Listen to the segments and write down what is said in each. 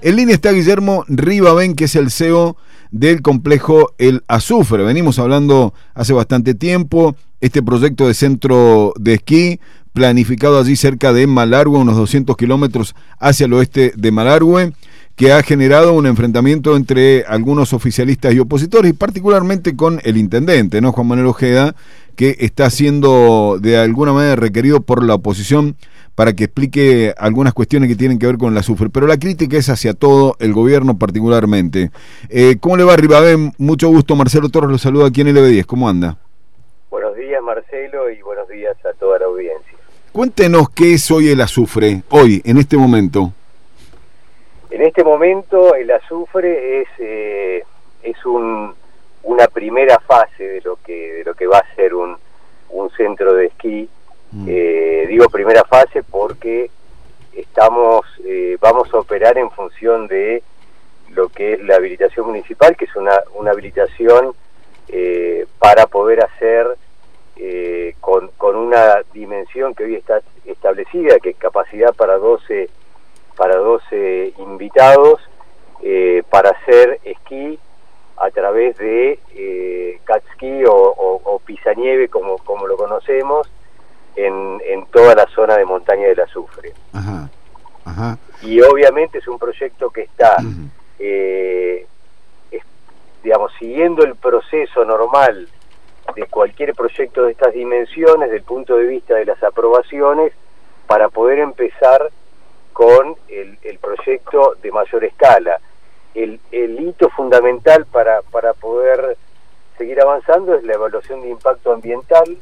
En línea está Guillermo Ribabén, que es el CEO del complejo El Azufre. Venimos hablando hace bastante tiempo, este proyecto de centro de esquí, planificado allí cerca de Malargüe, unos 200 kilómetros hacia el oeste de Malargüe, que ha generado un enfrentamiento entre algunos oficialistas y opositores, y particularmente con el intendente, ¿no?, Juan Manuel Ojeda, que está siendo de alguna manera requerido por la oposición para que explique algunas cuestiones que tienen que ver con el azufre. Pero la crítica es hacia todo el gobierno particularmente. ¿Cómo le va, Ribabén? Mucho gusto, Marcelo Torres lo saluda aquí en LB10. ¿Cómo anda? Buenos días, Marcelo, y buenos días a toda la audiencia. Cuéntenos qué es hoy el azufre, hoy, en este momento. En este momento el azufre es una primera fase de lo que va a ser un centro de esquí. Digo primera fase porque vamos a operar en función de lo que es la habilitación municipal, que es una habilitación para poder hacer con una dimensión que hoy está establecida, que es capacidad para 12 invitados, para hacer esquí a través de cat ski o pisanieve, como lo conocemos, en toda la zona de montaña del Azufre. Ajá, ajá. Y obviamente es un proyecto que está, digamos, siguiendo el proceso normal de cualquier proyecto de estas dimensiones, desde el punto de vista de las aprobaciones, para poder empezar con el proyecto de mayor escala. El hito fundamental para poder seguir avanzando es la evaluación de impacto ambiental.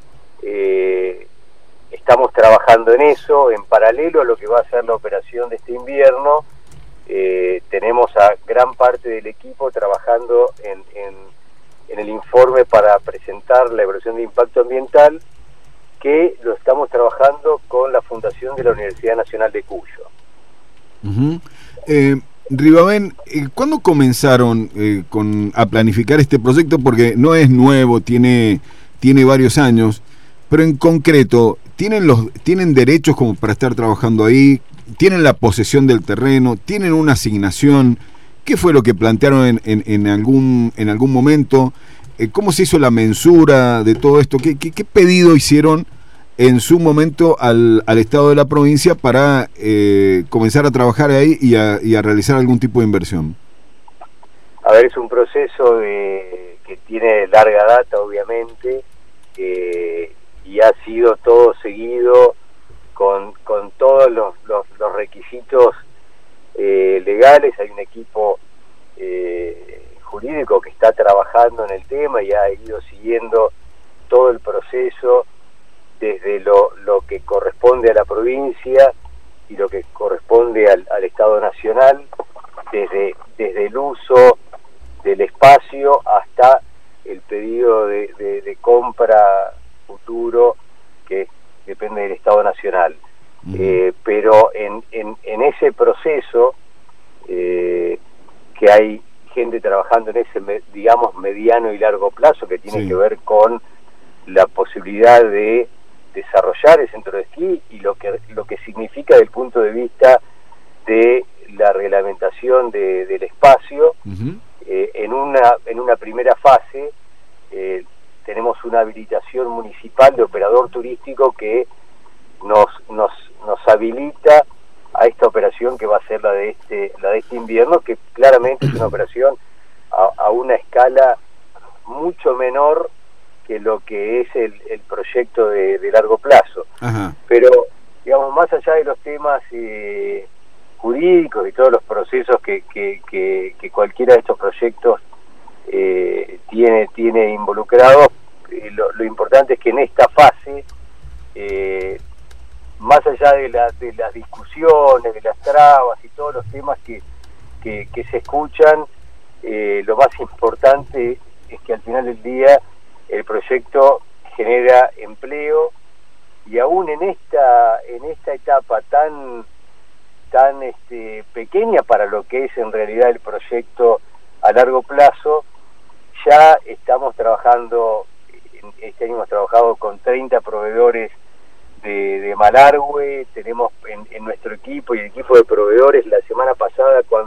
Estamos trabajando en eso, en paralelo a lo que va a ser la operación de este invierno. Tenemos a gran parte del equipo trabajando en el informe para presentar la evaluación de impacto ambiental, que lo estamos trabajando con la Fundación de la Universidad Nacional de Cuyo. Ribabén, ¿cuándo comenzaron a planificar este proyecto? Porque no es nuevo, tiene varios años, pero en concreto, ¿tienen derechos como para estar trabajando ahí? ¿Tienen la posesión del terreno? ¿Tienen una asignación? ¿Qué fue lo que plantearon en algún momento? ¿Cómo se hizo la mensura de todo esto? ¿Qué pedido hicieron en su momento al Estado de la provincia para comenzar a trabajar ahí y a realizar algún tipo de inversión? A ver, es un proceso que tiene larga data, obviamente, y ha sido todo seguido con todos los requisitos legales. Hay un equipo jurídico que está trabajando en el tema y ha ido siguiendo todo el proceso desde lo que corresponde a la provincia y lo que corresponde al Estado Nacional, desde el uso del espacio hasta el pedido de compra futuro, que depende del Estado Nacional. Pero en ese proceso, que hay gente trabajando en ese, digamos, mediano y largo plazo, que tiene que ver con la posibilidad de desarrollar el centro de esquí y lo que significa desde el punto de vista de la reglamentación del espacio. En una primera fase tenemos una habilitación municipal de operador turístico que nos habilita a esta operación, que va a ser la de este invierno, que claramente es una operación a una escala mucho menor que lo que es el proyecto de largo plazo. Ajá. Pero, digamos, más allá de los temas jurídicos y todos los procesos que cualquiera de estos proyectos tiene involucrados, lo importante es que en esta fase, más allá de las discusiones, de las trabas y todos los temas que se escuchan, lo más importante es que al final del día el proyecto genera empleo, y aún en esta etapa tan pequeña para lo que es en realidad el proyecto a largo plazo, ya estamos trabajando. Este año hemos trabajado con 30 proveedores de Malargüe. Tenemos en nuestro equipo y el equipo de proveedores, la semana pasada, cuando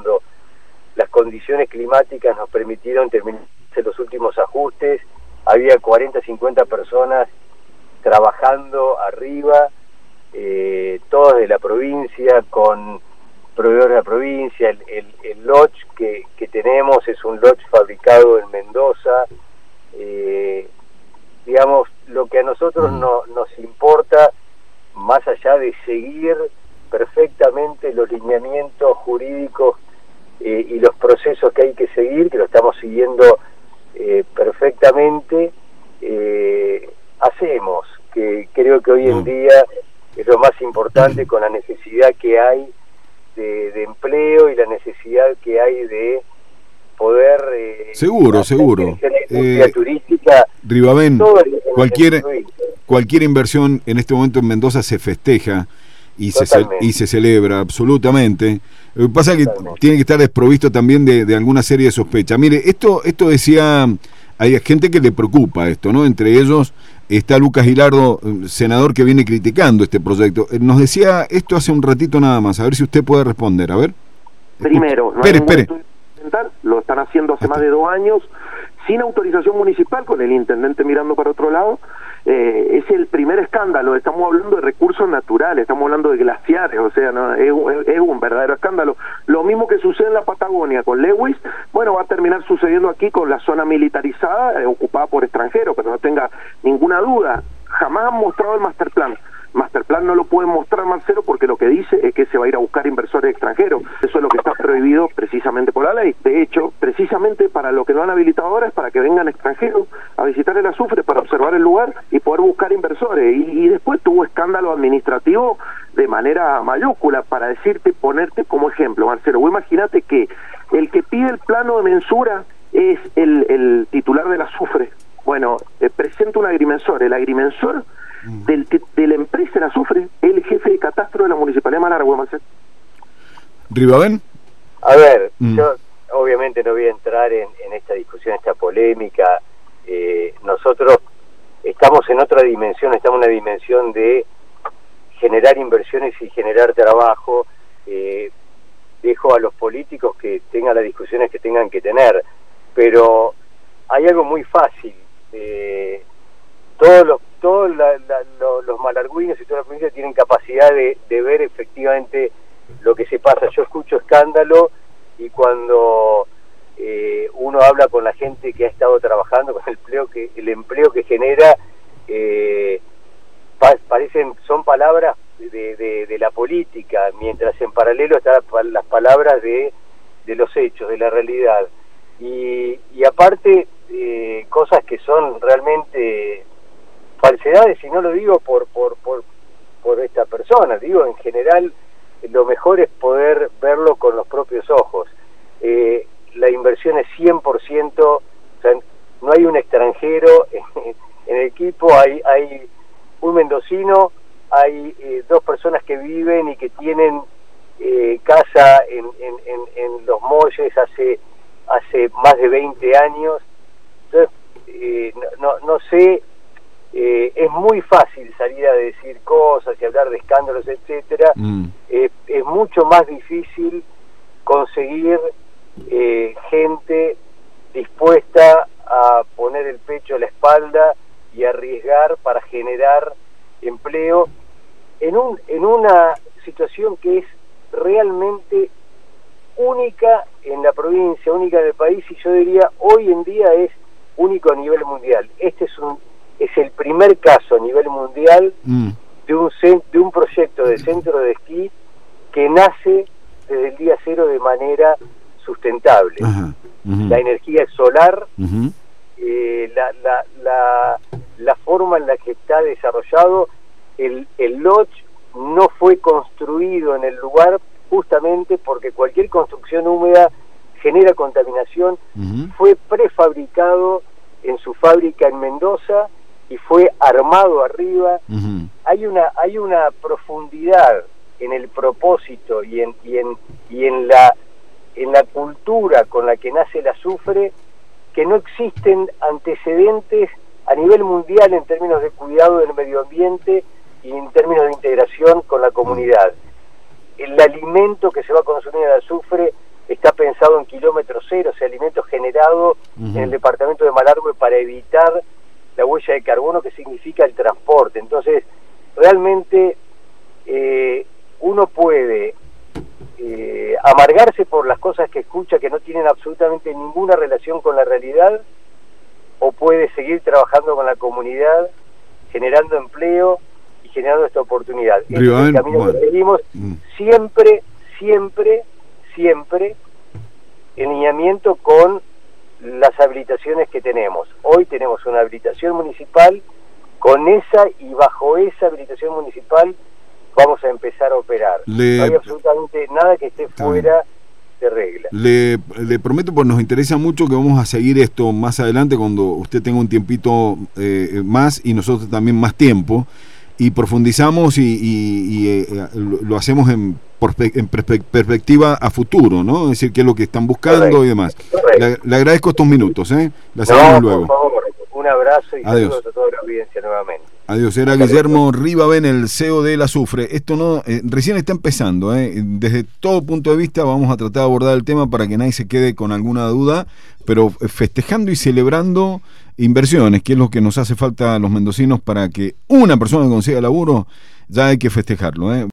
condiciones climáticas nos permitieron terminar los últimos ajustes. Había 40, 50 personas trabajando arriba, todas de la provincia, con proveedores de la provincia. El lodge que tenemos es un lodge fabricado en Mendoza. Digamos, lo que a nosotros nos importa, más allá de seguir perfectamente los lineamientos jurídicos y los procesos que hay que seguir, que lo estamos siguiendo perfectamente, hacemos, que creo que hoy en día es lo más importante, con la necesidad que hay de empleo y la necesidad que hay de poder seguro turística. Rivabén, cualquier inversión en este momento en Mendoza se festeja y se celebra absolutamente. Lo que pasa es que tiene que estar desprovisto también de alguna serie de sospechas. Mire, esto decía, hay gente que le preocupa esto, ¿no? Entre ellos está Lucas Gilardo, senador, que viene criticando este proyecto. Nos decía esto hace un ratito nada más, a ver si usted puede responder, a ver. Primero, espere. Lo están haciendo hace más de 2 años, sin autorización municipal, con el intendente mirando para otro lado. Es el primer escándalo. Estamos hablando de recursos naturales, estamos hablando de glaciares, o sea, ¿no? es un verdadero escándalo. Lo mismo que sucede en la Patagonia con Lewis, bueno, va a terminar sucediendo aquí con la zona militarizada, ocupada por extranjeros, pero no tenga ninguna duda, jamás han mostrado el master plan. Master plan no lo pueden mostrar, Marcelo, porque lo que dice es que se va a ir a buscar inversores extranjeros. Eso es lo que está prohibido precisamente por la ley. De hecho, precisamente para lo que no han habilitado ahora es para que vengan extranjeros a visitar el azufre, para observar el lugar y poder buscar inversores. Y después tuvo escándalo administrativo de manera mayúscula, para decirte, ponerte como ejemplo, Marcelo. Vos imagínate que el que pide el plano de mensura es el titular del azufre. Bueno, presenta un agrimensor. El agrimensor de la empresa El Azufre, el jefe de catastro de la Municipalidad de Malargüe, Marcelo. ¿Rivabén? A ver, yo obviamente no voy a entrar en esta discusión, esta polémica. Nosotros estamos en otra dimensión, estamos en una dimensión de generar inversiones y generar trabajo. Dejo a los políticos que tengan las discusiones que tengan que tener, pero hay algo muy fácil. Todos los malargüinos y toda la provincia tienen capacidad de ver efectivamente lo que se pasa. Yo escucho escándalo, y cuando uno habla con la gente que ha estado trabajando, con el empleo que genera, son palabras de la política, mientras en paralelo están las palabras de los hechos, de la realidad. Y aparte, cosas que son realmente falsedades, y no lo digo por esta persona, digo en general, lo mejor es poder verlo con los propios ojos. La inversión es 100%, o sea, no hay un extranjero en el equipo, hay un mendocino, hay 2 personas que viven y que tienen casa en Los Molles hace más de 20 años. Entonces, no sé, es muy fácil salir a decir cosas y hablar de escándalos, etcétera. Es mucho más difícil conseguir gente dispuesta a poner el pecho a la espalda y arriesgar para generar empleo en una situación que es realmente única en la provincia, única en el país, y yo diría hoy en día es único a nivel mundial. Este es el primer caso a nivel mundial de un proyecto de centro de esquí que nace desde el día cero de manera sustentable. La energía es solar, la forma en la que está desarrollado, el lodge no fue construido en el lugar justamente porque cualquier construcción húmeda genera contaminación. Fue prefabricado en su fábrica en Mendoza y fue armado arriba. Hay una profundidad en el propósito y en la cultura con la que nace el azufre, que no existen antecedentes a nivel mundial en términos de cuidado del medio ambiente y en términos de integración con la comunidad. El alimento que se va a consumir en el azufre está pensado en kilómetros Malargüe para evitar la huella de carbono que significa el transporte. Entonces, realmente uno puede amargarse por las cosas que escucha que no tienen absolutamente ninguna relación con la realidad, o puede seguir trabajando con la comunidad, generando empleo y generando esta oportunidad. Este es el camino que seguimos, siempre en lineamiento con las habilitaciones que tenemos. Hoy tenemos una habilitación municipal, con esa y bajo esa habilitación municipal vamos a empezar a operar. No hay absolutamente nada que esté fuera de regla. Le prometo, pues nos interesa mucho que vamos a seguir esto más adelante cuando usted tenga un tiempito más y nosotros también más tiempo, y profundizamos y lo hacemos en perspectiva a futuro, ¿no? Es decir, qué es lo que están buscando y demás. Le agradezco estos minutos, La seguimos luego. Por favor, un abrazo y adiós. Saludos a toda la audiencia nuevamente. Adiós, era Guillermo Rivaben, el CEO del Azufre. Esto no recién está empezando, Desde todo punto de vista vamos a tratar de abordar el tema para que nadie se quede con alguna duda, pero festejando y celebrando inversiones, que es lo que nos hace falta a los mendocinos para que una persona consiga laburo, ya hay que festejarlo,